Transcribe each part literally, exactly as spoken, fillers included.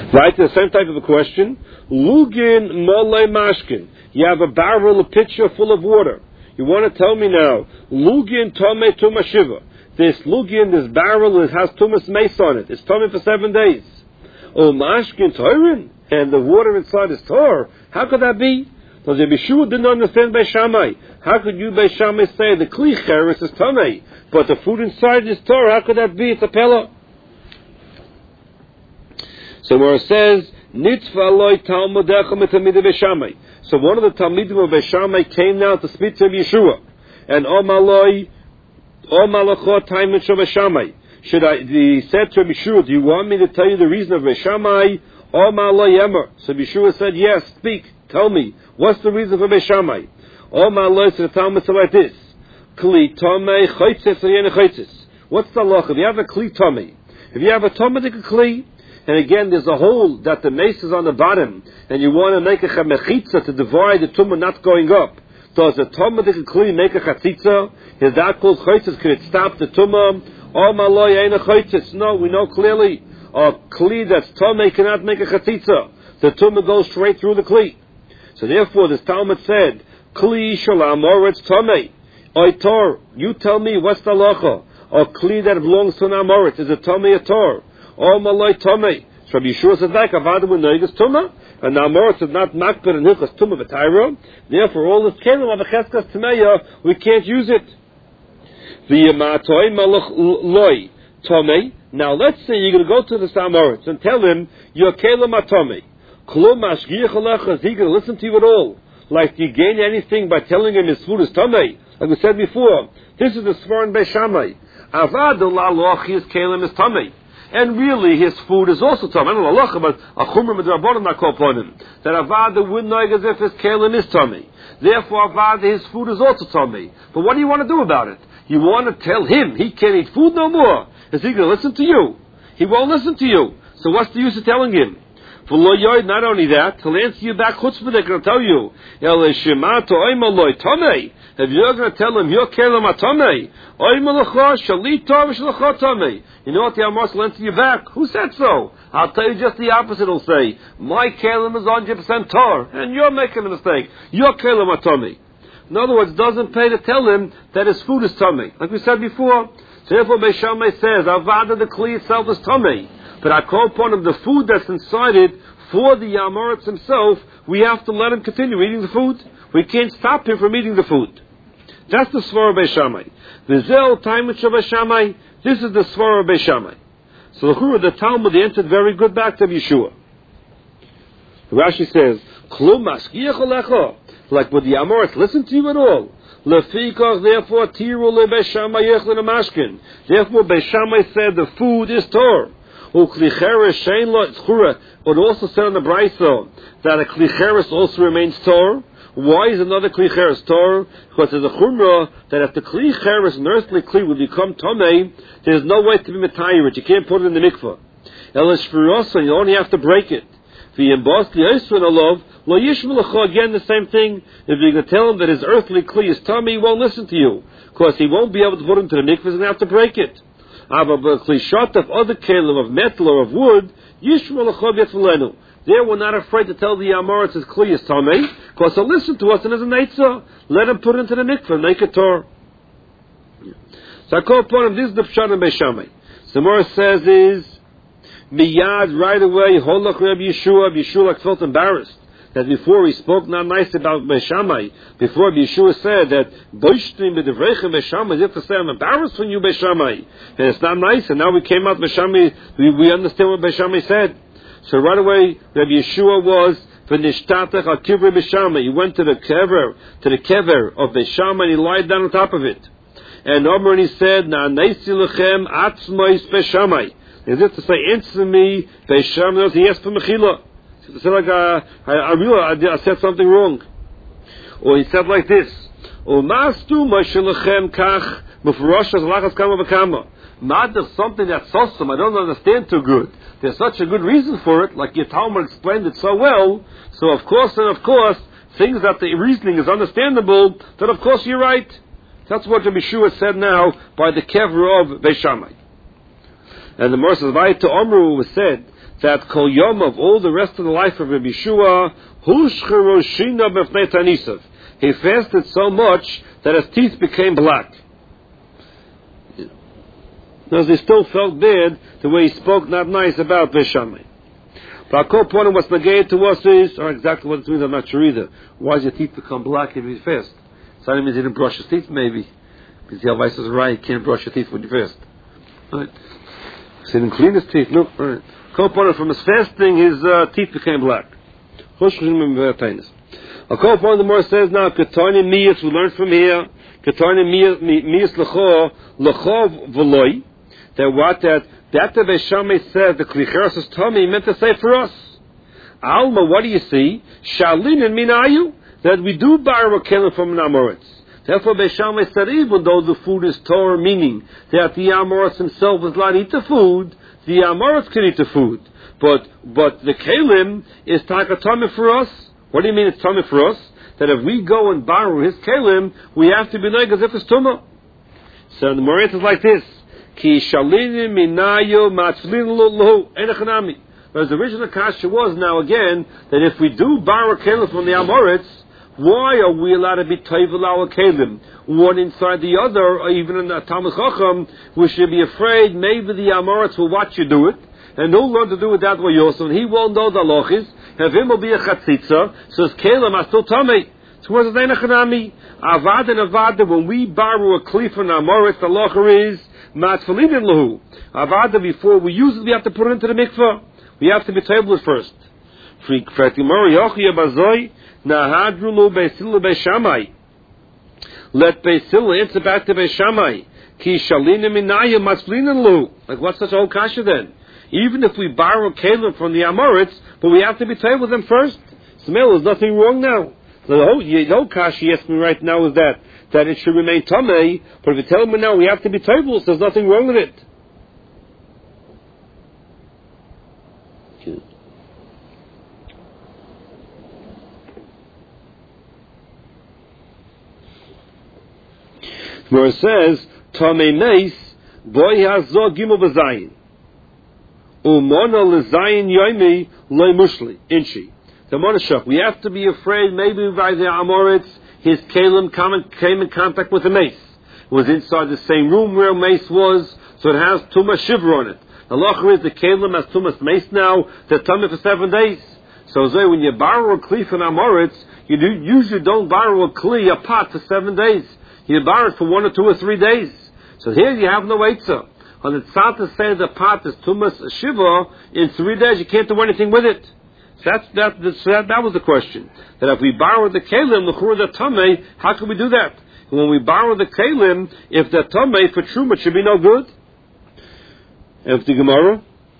Right, the same type of a question. Lugin mole mashkin. You have a barrel, a pitcher full of water. You want to tell me now, Lugin tome tuma shiva. This Lugin, this barrel, it has tumas mace on it. It's tummy for seven days. Oh, mashkin toirin. And the water inside is tor. How could that be? Because Rabbi Yeshua didn't understand Beis Shammai. How could you, Beis Shammai, say the kli cheres is tamei, but the food inside is tor? How could that be? It's a pella. So where it says, Nitzva loy talmudecha mitamid Beis Shammai. So one of the talmidim of Beis Shammai came now to speak to Yeshua, and Omaloi, Omalacho time in Beis Shammai. Should I? He said to Yeshua, "Do you want me to tell you the reason of Beis Shammai?" Omaloi Emer. So Yeshua said, "Yes, speak. Tell me, what's the reason for Beis Shammai?" Omaloi, so the Talmud said like this: Kli tomei chaytzes or chaytzes. What's the halacha? If you have a kli tomei, if you have a tomadik kli, and again there's a hole that the mace is on the bottom, and you want to make a chamechitza to divide the tumah not going up, does the tomadik kli make a chatzitza? Is that called chaytzes? Can it stop the tumah? Omaloi ain't a chaytzes. No, we know clearly a kli that's tomei cannot make a chatzitza. The tumah goes straight through the kli. So therefore, this Talmud said, Kli shalam oretz tamei. Oitor, you tell me what's the halacha? A kli that belongs to an amoritz is a tamei a tor. O maloi tamei. So Rabbi Yeshua said like avada v'noigas tuma, and amoritz is not makbid and hilchas tuma v'tayro. Therefore, all this kelim of a cheskas tameya, we can't use it. V'yamatoi malach loi tamei. Now let's say you're going to go to the amoritz and tell him your kelim atamei. Klum mashgiach alecha, is he going to listen to you at all? Like, do you gain anything by telling him his food is tamei? Like we said before, this is the Svar in Beis Shammai. Avad l'aloch, his kelim is tamei. And really, his food is also tamei. I don't know aloch, but a chumra midrabanan not call upon him. That Avad would know as if his kelim is tamei. Therefore, Avad, his food is also tamei. But what do you want to do about it? You want to tell him he can't eat food no more. Is he going to listen to you? He won't listen to you. So what's the use of telling him? Not only that, he'll answer you back chutzpah, they're going to tell you, if you're going to tell him, you're kelim atamei, you know what the Amos will answer you back? Who said so? I'll tell you just the opposite. He'll say, my kelim is one hundred percent tar, and you're making a mistake. You're kelim atamei. In other words, it doesn't pay to tell him that his food is tamei. Like we said before, so therefore Beis Shammai says, avada the kli itself is tamei. But I call upon him the food that's inside it for the Amoritz himself, we have to let him continue eating the food. We can't stop him from eating the food. That's the Svar of Beis Shammai. Vizel time with Beis Shammai. This is the Svar of Beis Shammai. So the the Talmud answered very good back to Yeshua. Rashi says, Klum maskiach alecha. Like, would the Amoritz listen to you at all? Lefikach, therefore, tiru le Beis Shammai yechlin amashkin. Therefore, Beis Shammai said the food is tor. But also said on the Brayso that a klicheres also remains tor. Why is another klicheres tor? Because there's a chumrah that if the klicheres, an earthly kli, will become tomei, there's no way to be metayir it. You can't put it in the mikvah. You only have to break it. Again, the same thing. If you're going to tell him that his earthly kli is tomei, he won't listen to you. Because he won't be able to put it into the mikvah, he's going to have to break it. But klishot of other kelim of metal or of wood, yishma l'chov yetzulenu. There we're not afraid to tell the Amoritz his kli is tamei, because he'll listen to us and as a neitzah. Let him put it into the mikveh, make it tor. So I call upon him, this is the pshat in Beis Shammai. So more says is, miyad, right away, holach Reb Yeshua, Yeshua like felt embarrassed. That before he spoke not nice about Beis Shammai, before Yeshua said that Boishtim b'divreichem Beis Shammai, you have to say I'm embarrassed from you Beis Shammai, and it's not nice. And now we came out Beis Shammai, we, we understand what Beis Shammai said. So right away, Rabbi Yeshua was v'nishtatach al kivri Beis Shammai. He went to the kever, to the kever of Beis Shammai, and he lied down on top of it. And Omer and he said, Na'anesi lechem atzmois Beis Shammai. As if to say, answer me Beis Shammai. He asked for mechila. He said like, uh, I, I realized I, I said something wrong. Or he said like this, Umastu Moshe kach mufrosh lachas kama v'kama. Not there's something that's awesome, I don't understand too good. There's such a good reason for it, like your Talmud explained it so well, so of course and of course, things that the reasoning is understandable, then of course you're right. That's what Rabbi Yeshua said now by the kever of Beis Shammai. And the Morris Vayit to Omru was said, that Kol Yom of all the rest of the life of Rabbi Yeshua, Hushcheroshina b'fnei Tanisav. He fasted so much that his teeth became black. Because he still felt bad the way he spoke not nice about Beis Shammai. But our core point of what's negated to us is, or exactly what it means, I'm not sure either. Why does your teeth become black if you fast? So that means he didn't brush his teeth, maybe. Because the advice is right, you can't brush your teeth when you fast. Right? So he didn't clean his teeth, no. Right. Core point from his fasting, his uh, teeth became black. A core point of the more says now, Ketani Miyas, we learned from here, Ketani Miyas Lecho, Lecho V'loi, that what that, that the Beis Shammai said, the Klicheres is tummy, meant to say for us. Alma, what do you see? Shalin and Minayu, that we do borrow a kelim from an Amoritz. Therefore, Beis Shammai said, even though the food is Torah, meaning that the Amoritz himself is allowed to eat the food, the Amoritz can eat the food. But but the kelim is takatami for us. What do you mean it's tummy for us? That if we go and borrow his kelim, we have to be like as if it's tumah. So the Moritz is like this. Ki shalini minayo matzlin lo enechanami. Whereas the original kasha was now again that if we do borrow kelim from the Amoritz, why are we allowed to be toivel our kelim one inside the other, or even in the Talmud Chacham? We should be afraid maybe the Amoritz will watch you do it, and he'll learn to do it that way also, and he won't know the lochis, and him will be a chatzitza, so his kelim are still tummy. So what is the enechanami? Avad and avada, when we borrow a kli from the Amoritz, the locher is matfalin lahu. Avada, before we use it, we have to put it into the mikvah. We have to be toivel first. Nahadrulu Beisilu Beishamai. Let Beisilu answer back to Beishamai. Ki Shalina Minaya Masplinalu. Like what's such old kasha then? Even if we borrow kelim from the Amoritz, but we have to be told with them first. Smell, there's nothing wrong now. The whole, the whole kasha he asked me right now is that that it should remain tamei, but if you tell me now we have to be told, so there's nothing wrong with it. Where it says, Tomei Meis, Boy Hazo Gimel B'Zayin. Umona L'Zayin Yoimi Loi Mushli, Inchi. The Monashach, we have to be afraid maybe by the Amoritz, his Kalim came in contact with the mace. It was inside the same room where mace was, so it has Tumas Shiver on it. The Locher is the Kalim has Tumas mace now, they're tummy for seven days. So Zoe, when you borrow a Kli from Amoritz, you do, usually don't borrow a Kli, a pot, for seven days. You borrow it for one or two or three days. So here you have no eitzah. On the tzad say the pot is tumas shiva, in three days you can't do anything with it. So that's, that, so that, that was the question. That if we borrow the kelim, the chur the tamei, how can we do that? And when we borrow the kelim, if the tamei for truma it should be no good. And if the Gemara,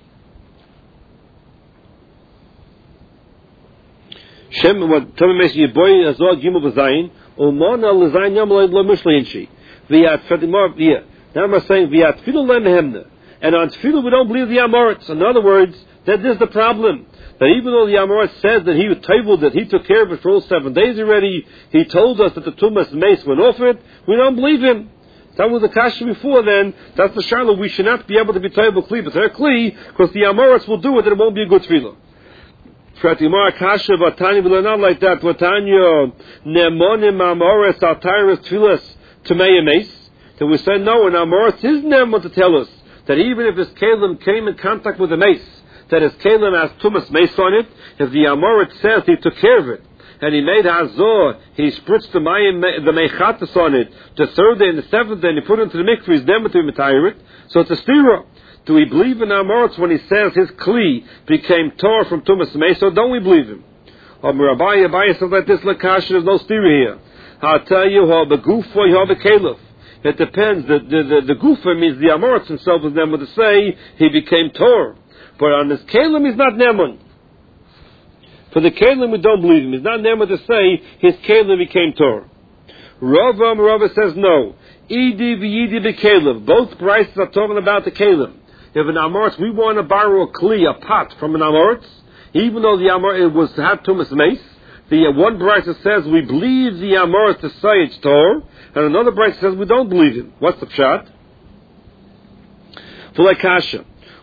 Shem, what tamei makes you boy azor gimel b'zayin, Umona l'zayin yom lo mishli inchi. V'yat fedimor v'yat. Now we're saying v'yat tfilu lemhemna. And on tfilu we don't believe the Amoritz. In other words, that this is the problem. That even though the Amoritz says that he was tabled, that he took care of it for all seven days already, he told us that the tumas mace went off it, we don't believe him. That was the kasha before then. That's the sharla. We should not be able to be tabled kli, but they're kli, because the Amoritz will do it and it won't be a good tefillah. Pratimar kasha vatani will not like that. Vatanyo nemonim amoris altiris tfilas tamei mace. That we say no, and amoris his nemon to tell us that even if his kalim came in contact with the mace, that his kalim has tumas mace on it. If the amorit says he took care of it and he made hazor, he spritzed the mayim, the mechatas on it. The third day and the seventh day, and he put it into the mikveh. He's never to retire it. So it's a stira. Do we believe in Amoritz when he says his kli became tor from tumas mace? So don't we believe him? Or Rabbi Abaye says like this, lakash, there's no stira here. I'll tell you, how the gufa, how the caliph. It depends. The the the, the gufa means the Amoritz himself was never to say he became tor, but on his kalim he's not neman. For the kalim we don't believe him. He's not neman to say his kalim became tor. Rava Rava says no. Idi v'yidi b'kalim. Both prices are talking about the kalim. If an Amoritz, we want to borrow a kli, a pot from an Amoritz, even though the Amoritz was had tumas mace, the uh, one brisa says we believe the Amoritz to say it's tor, and another brisa says we don't believe him. What's the pshat? Fulay kasha.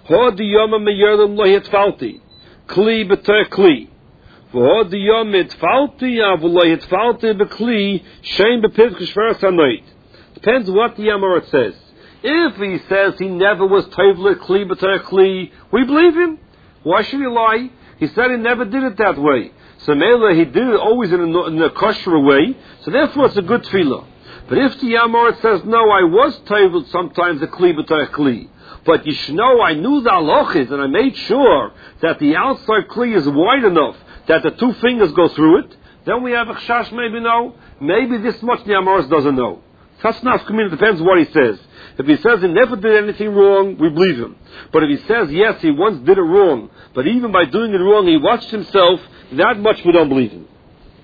Ho di yom meyerim lo hitfalti. Kli beter kli. Ho di yom hitfalti av lo hitfalti bekli shein bepivk shveras hanoit. Depends what the Amoritz says. If he says he never was toivlet kli beter kli, we believe him. Why should he lie? He said he never did it that way. So Mela, he did it always in a, in a kosher way, so therefore it's a good tefillah. But if the Amoritz says, no, I was toivlet sometimes a kli beter kli, but you should know I knew the halachas and I made sure that the outside kli is wide enough that the two fingers go through it, then we have a chash, maybe no. Maybe this much the Amoritz doesn't know. That's not coming. It depends what he says. If he says he never did anything wrong, we believe him. But if he says, yes, he once did it wrong, but even by doing it wrong, he watched himself, that much we don't believe him.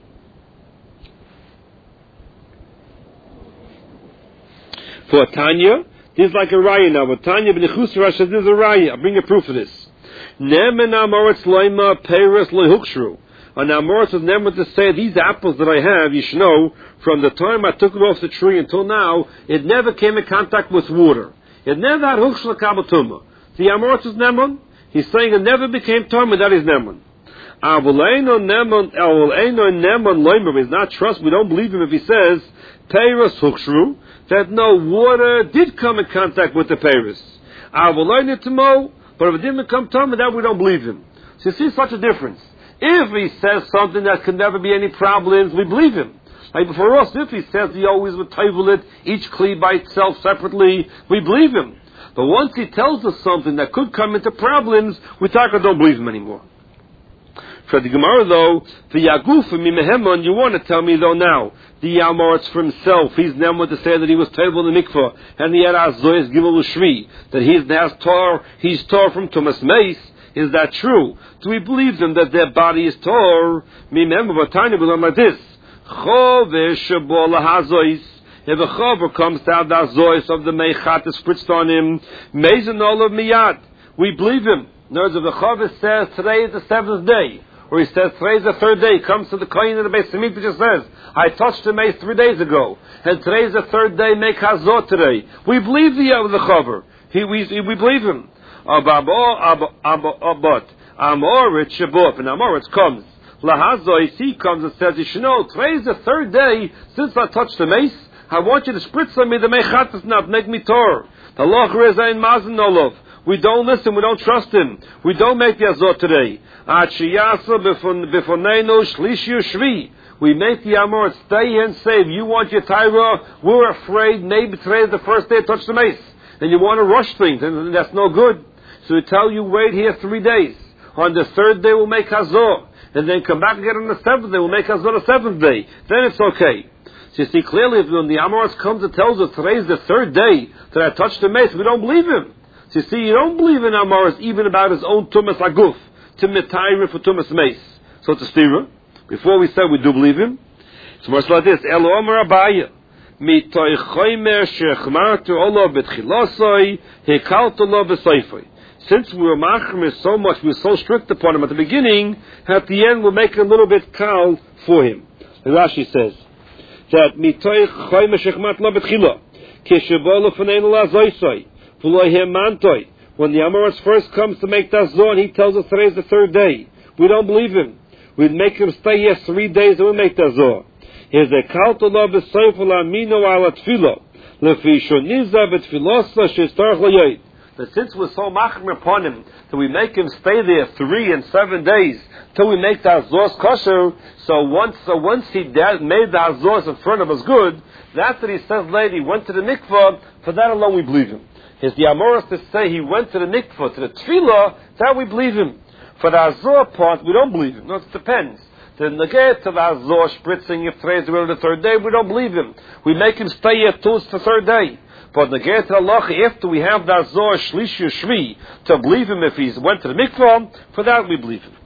For Tanya, this is like a raya now. But Tanya b'nechus Rashi says this is a raya. I'll bring a proof of this. Nemen amoritz loima peiros loihuchshru. And Amoritz was never to say, these apples that I have, you should know, from the time I took it off the tree until now, it never came in contact with water. It never had huchshla kabatuma. The Amoritz is neman. He's saying it never became tumah, that is neman. Avaleino neman, avaleino neman loimer is not trust. We don't believe him if he says, peiros huchshru, that no water did come in contact with the peiros. Avaleino tamo, but if it didn't become tumah, that we don't believe him. So you see such a difference. If he says something that can never be any problems, we believe him. Like for us, if he says he always would table it, each kli by itself separately, we believe him. But once he tells us something that could come into problems, we talk don't believe him anymore. For the Gemara though, the Yaguf and Mimehemon, you want to tell me though now, the Amoritz for himself, he's never to say that he was table in the mikvah, and he had Azoyas Gimel Ushri, that he's has tar, he's tar from Tumas Meis. Is that true? Do we believe them that their body is tor? Remember, but tiny we learn like this: if a chover comes to have the azois of the meichat is spritzed on him, mezon olav miyad, we believe him. In other words, if the chover says today is the seventh day, or he says today is the third day, he comes to the kohen in the Beis Hamikdash just says, I touched the mace three days ago, and today is the third day, make hazot today. We believe the uh, the chover. He we we believe him. But Amoritz Shabbat, and Amoritz comes. Lahazois, he comes and says, you should know, today's the third day since I touched the mace. I want you to spritz on me the meichat is not, make me tor. The loch reza in mazen nolov. We don't listen, we don't trust him. We don't make the azot today. We make the Amoritz stay and say, you want your Torah, we're afraid maybe today is the first day I touched the mace. And you want to rush things, and that's no good. So we tell you, wait here three days. On the third day, we'll make hazor. And then come back again on the seventh day, we'll make hazor the seventh day. Then it's okay. So you see, clearly, if when the Amoritz comes and tells us today's the third day that I touched the mace, we don't believe him. So you see, you don't believe in Amoritz even about his own tumas aguf, to metayre for tumas mace. So it's a stira. Before we said we do believe him. So much like this, Elo Omer Abaya. Since we're machmir so much, we're so strict upon him at the beginning, at the end we'll make it a little bit kal for him. And Rashi says that when the Amoritz first comes to make that zon, he tells us today's the third day. We don't believe him. We'd make him stay here three days and we'll make that zon. Is a kaltola b'seifel amino ala tefilo lefishoniza b'tefilosa sheistarach layit. But since we're so machmir upon him that we make him stay there three and seven days till we make the azos kosher, so once so once he de- made the azos in front of us good, that's what he says later. He went to the mikvah. For that alone, we believe him. Is the Amoritz to say he went to the mikvah to the tefillah? That we believe him. For the azor part, we don't believe him. No, it depends. The negate of Azor spritzing, if today's really the third day, we don't believe him. We make him stay here till it's the third day. But negate of Allah, after we have the Azor Shlishi Shvi, to believe him if he went to the mikvah, for that we believe him.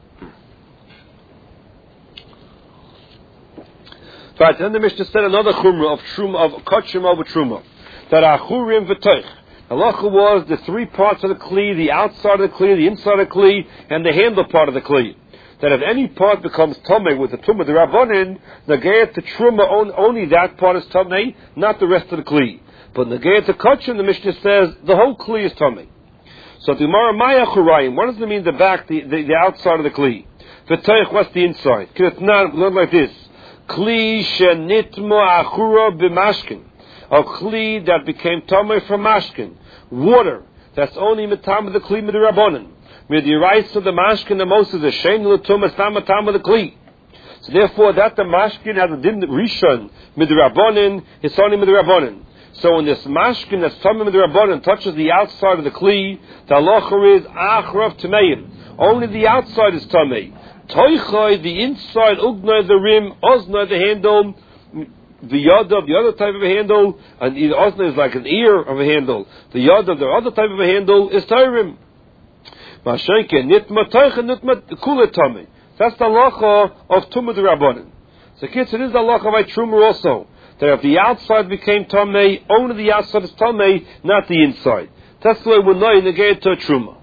Right, then the Mishnah said another chumrah of truma, of kachim over truma. That achurim v'toich. Halacha was the three parts of the kli, the outside of the kli, the inside of the kli, and the handle part of the kli. That if any part becomes tomei with the tumah the rabbanin, negayat to truma only that part is tomei, not the rest of the kli. But negayat to kachim, the Mishnah says the whole kli is tomei. So the Gemara Maya Churayim, what does it mean the back, the, the, the outside of the Kli? V'toich, what's the inside? It's not, not like this. Kli shenitmo achura b'mashkin. A Kli that became Tomei from Mashkin. Water. That's only Matam of the Kli Midirabbonin. Midiraisa of the Mashkin, the most is a Shem L'tum, it's not Matam of the Kli. So therefore, that the Mashkin has a Din Rishon Midirabbonin, it's only Midirabbonin. So when this Mashkin that's Tomei Midirabbonin touches the outside of the Kli, the halacha is Achrav Tameim. Only the outside is Tomei. Toichoi, the inside, Ugnoi, the rim, Oznoi, the handle, the Yadav, the other type of a handle, and the Oznoi is like an ear of a handle. The Yadav, the other type of a handle, is Tairim. Mashenke, Nitma Toich, Nitma Kula Tomei. That's the halacha of Tumah D'Rabbanan. So kids, it is the halacha by Truma also. That if the outside became Tomei, only the outside is Tomei, not the inside. That's the way we know in the gate to a Truma.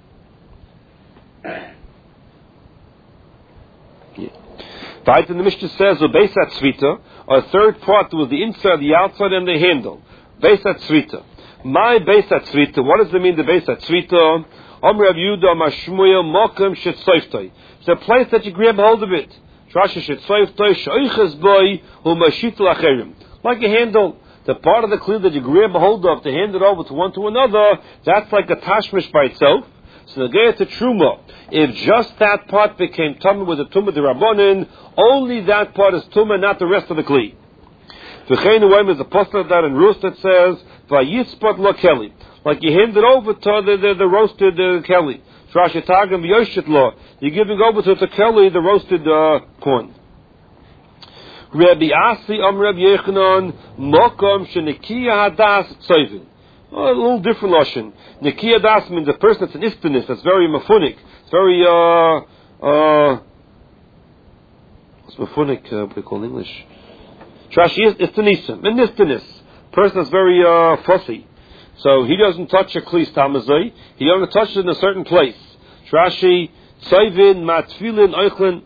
Right, and the Mishnah says, "O Beisat Tzvita," a third part was the inside, the outside, and the handle. Beisat Tzvita. My Beisat Tzvita. What does it mean? The Beisat Tzvita. Om Rav Yehuda Mashmuel Mokem Shetzoiftoi. It's a place that you grab hold of it. Trasha Shetzoiftoi Shoiches Boy Umashit Lacherim. Like a handle. The part of the Kli that you grab hold of to hand it over to one to another. That's like a tashmish by itself. So the Geya to Truma, if just that part became Tumah with the Tumah D'Rabbanan, only that part is Tumah, not the rest of the Kli. V'cheinu Oim is a postal of that in Rus that says, V'yitzpat lo Keli. Like you hand it over to the, the, the roasted uh, Keli. Trashetagim v'yoshit lo. You're giving over to the Keli, the roasted uh, corn. Rabbi Asi Am Rabbi Yechanan, Mokom Shenikiya Hadas Tzovin. Oh, a little different lashon. Nekiya das means a person that's an istanis, that's very mafunik. It's very, uh, uh, what's mafunik, uh, what do they call in English? Trashi is istanism, an istanis. Person that's very, uh, fussy. So he doesn't touch a kli tamazoi, he only touches it in a certain place. Trashi, tzayvin, matfilin, oichlin.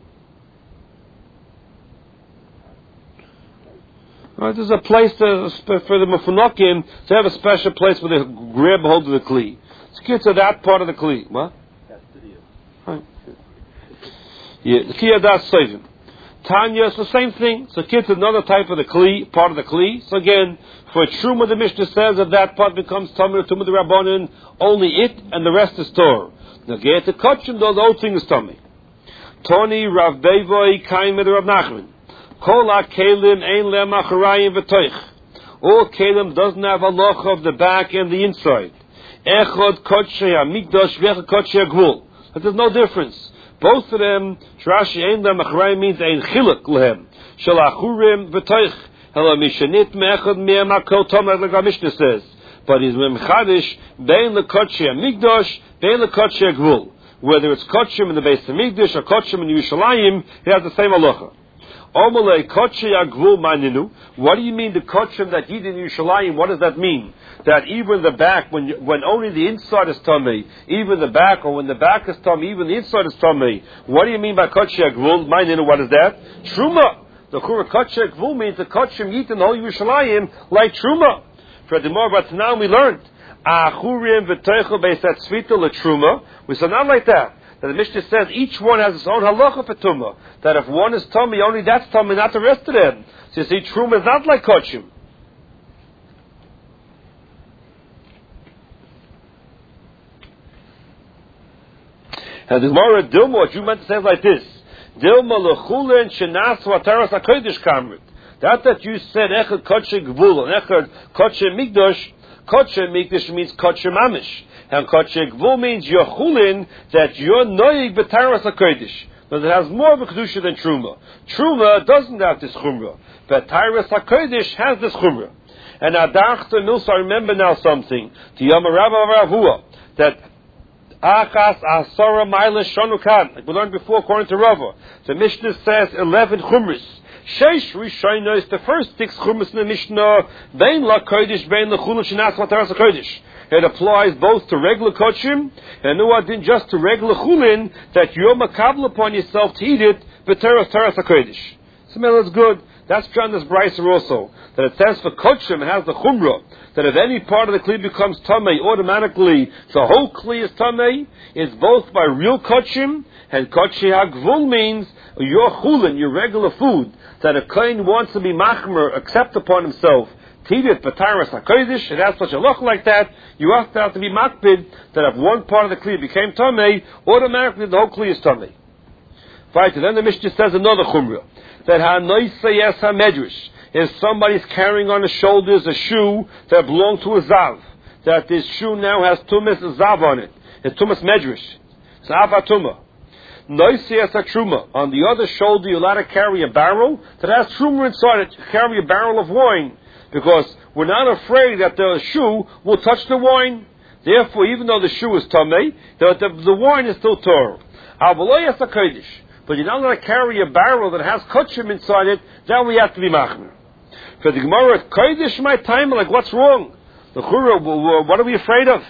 Right, there's a place to, for the Mefunokim to have a special place where they grab hold of the Kli. It's kids to that part of the Kli. What? Right. Yeah, the Kiyadas Seivim. Tanya, it's the same thing. So kids another type of the Kli, part of the Kli. So again, for Truma, the Mishnah says that that part becomes Tamir, Tumah the Rabbanan, only it and the rest is Torah. Now get to Kachim, though the whole thing is Tamir. Tony, Rav Bevoi, Kaim, Rav Nachman. Kol ha-kelim ein lehem acharayim v'toich. All kelim doesn't have a loch of the back and the inside. Echod kodshei ha-mikdash v'echod kodshei ha-gvul. But there's no difference. Both of them, Rashi ein lehem acharayim means ein chiluk lehem. Shel achurim v'toich. Hela mishanit me'echod me'em ha-kol tomer, like our Mishnah says. But he's memchadish bein lekodshei ha-mikdash, bein lekodshei ha-gvul. Whether it's kodshim in the base of Mikdash or kodshim in Yerushalayim, he has the same halacha. What do you mean the kotchim that he did in Yerushalayim? What does that mean? That even the back, when you, when only the inside is tummy, even the back, or when the back is tummy, even the inside is tummy. What do you mean by kotchim agvul? Ma'aninu, what is that? Truma. The kura kotchim agvul means the kotchim eat in the whole Yerushalayim like truma. For the more, but now we learned achurim v'teichel beisat tzvita letruma. We said not like that. That the Mishnah says each one has its own halacha for tumah. That if one is tummy, only that's tummy, not the rest of them. So you see, truma is not like kotchim. And the Gemara Dilma, what you meant to say is like this: Dilma lechulin shenas v'ataras hakodesh kamrit. That that you said echad kotche gvul and echad kotche migdosh. Kotche migdosh means kotche mamish. And Kotche Gvul means you're chulin, that you're noig b'taras HaKodesh. But it has more of a kedusha than Truma. Truma doesn't have this chumrah. But Taras HaKodesh has this chumrah. And Adachta Nus, I remember now something. To Yom Rabba Ravua, that Achas Asara Maila Shonukan, like we learned before according to Rava. The Mishnah says eleven chumras. Sheish Rishayna is the first six chumras in the Mishnah. Bein La Kodesh, Bein La Chulun Shenas V'Taras HaKodesh. It applies both to regular kotchim and no didn't just to regular chulin that you're makabel upon yourself to eat it, but teras teras hakodesh. So man, that's good. That's John this Brycer also. That it says for Kodshim, it has the Chumrah, that if any part of the Kli becomes Tamei, automatically the whole Kli is Tamei. It's both by real Kodshim, and Kodshi HaGvul means your Chulin, your regular food, that a Kohen wants to be Machmer, accept upon himself, Tidit Bataras HaKodesh, and that's such a look like that, you have to have to be Makbid, that if one part of the Kli became Tamei, automatically the whole Kli is Tamei. Right, and then the Mishnah says another Chumrah, that HaNoisayes HaMedrash, if somebody's carrying on his shoulders a shoe that belonged to a Zav, that this shoe now has Tumas Zav on it, it's Tumas Medrash, it's Avatuma. Noisayes HaTruma, on the other shoulder you're allowed to carry a barrel that has Truma inside it, you carry a barrel of wine, because we're not afraid that the shoe will touch the wine. Therefore, even though the shoe is Tamei, the, the, the wine is still Torah. Avaloyas HaKodesh, but you're not allowed to carry a barrel that has Kodshim inside it, then we have to be Machmer. For the Gemara, Kodesh my time, like what's wrong? The Chura, what are we afraid of?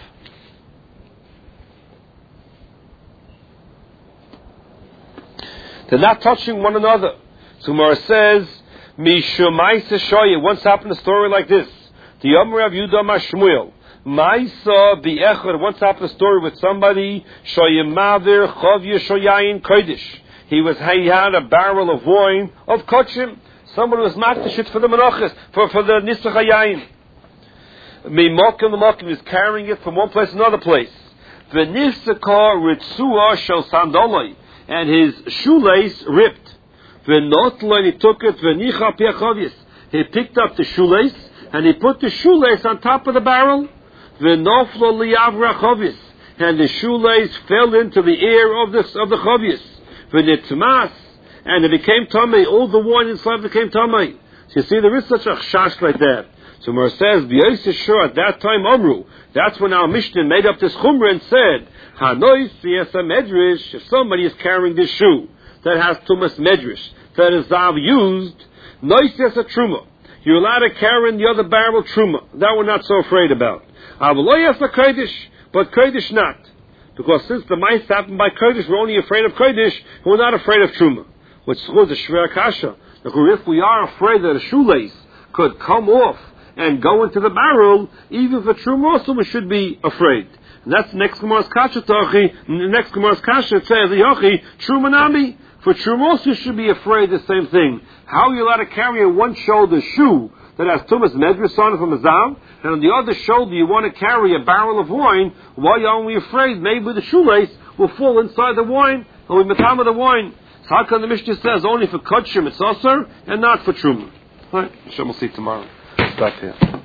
They're not touching one another. So Gemara says, Mishumaisa Shoya, once happened a story like this. The Yomer of Yudah Mashmuel. Maisa Bi'echad, once happened a story with somebody, Shoyemadir Chavya Shoyayin Kodesh. He was, he had a barrel of wine of Kodshim. Somebody was makdashit for the menachas, for, for the Nisach HaYayin. Mimokim Mokim is carrying it from one place to another place. V'nifsaka Ritzua Shel Sandolai, and his shoelace ripped. V'notlai, he took it, v'nicha piachavius. He picked up the shoelace, and he put the shoelace on top of the barrel. V'noflo liyavra chavius, and the shoelace fell into the air of the, of the chavius. V'nitmas, and it became tamei. All the wine inside became tamei. So you see, there is such a chash like that. So Mar says, B'yoseh sure at that time Amru. That's when our Mishnah made up this chumrah and said, Hanois v'yasa medrash. If somebody is carrying this shoe that has tumas medrash, that is zav used, nois yasa truma. You're allowed to carry in the other barrel truma. That we're not so afraid about. Avaloy yasa kodesh, but kodesh not. Because since the mice happened by kodesh, we're only afraid of kodesh, and we're not afraid of truma. Which was a shver kasha. If we are afraid that a shoelace could come off and go into the barrel, even for truma also we should be afraid. And that's the next Gemara's kasha tachi. The next Gemara's kasha it says, Yochi, truma nami. For truma also should be afraid the same thing. How are you allowed to carry a one shoulder shoe that has tumas medrash on it from a zav, and on the other shoulder you want to carry a barrel of wine? Why aren't we afraid maybe the shoelace will fall inside the wine and we matama the wine? So how come the Mishnah says only for kodshim it's asur and not for truma? Right, we'll see tomorrow. Back here.